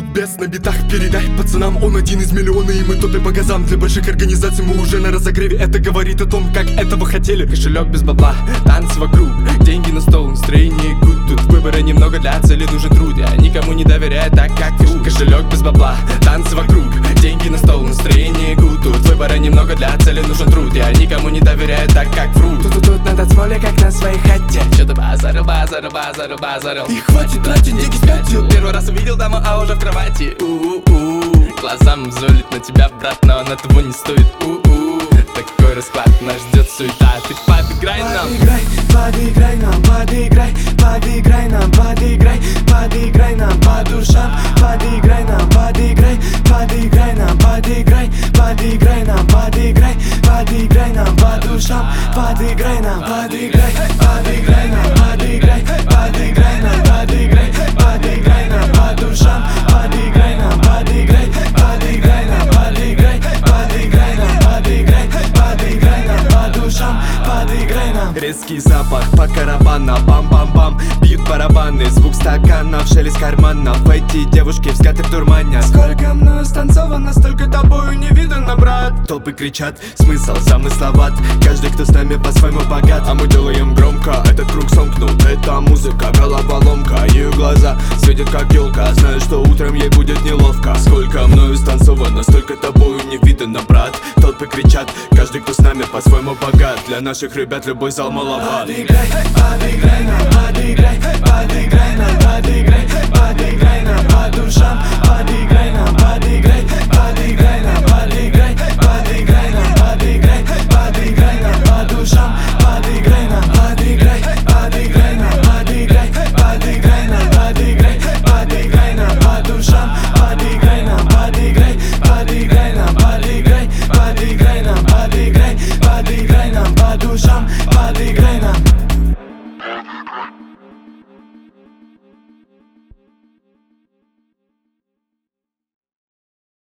Бес на битах передай пацанам, он один из миллиона, и мы тут и по газам. Для больших организаций мы уже на разогреве. Это говорит о том, как этого хотели. Кошелек без бабла, танцы вокруг, деньги на стол, настроение good. Тут выбора немного, для цели нужен труд. Я никому не доверяю, так как ты. Кошелек без бабла, танцы вокруг, деньги на стол, настроение good. Тут выбора немного, для цели нужен труд. Я никому не доверяю, так как вру. Тут на танцполе, как на своей хате. Чё-то базарил. И хватит тратить, деньги спятил. Первый раз увидел даму, а уже в кровати. Глазам золит на тебя, брат, но она того не стоит. Такой расклад, нас ждет суета. Ты подыграй нам. Подыграй нам, подыграй нам по душам. Подыграй нам, подыграй нам по душам. Подыграй нам, подыграй нам по душам. Подыграй нам по душам. Подыграй нам. Резкий запах по карабанам, бам-бам-бам. Бьют барабаны, звук стаканов, шелест карманов. Эти девушки взгляд в дурмане. Сколько мною станцовано, столько тобою не видано, брат. Толпы кричат, смысл замысловат. Каждый, кто с нами по-своему богат. А мы делаем громко, этот круг сомкнут. Это музыка, головоломка. Ее глаза светят как елка. Знаю, что утром ей будет неловко. Сколько мною станцовано, столько тобою не видано, брат. Толпы кричат, каждый, кто с нами по-своему богат. Для наших ребят любой зал маловат. Подыграй нам, подыграй нам по душам. Подыграй нам по душам.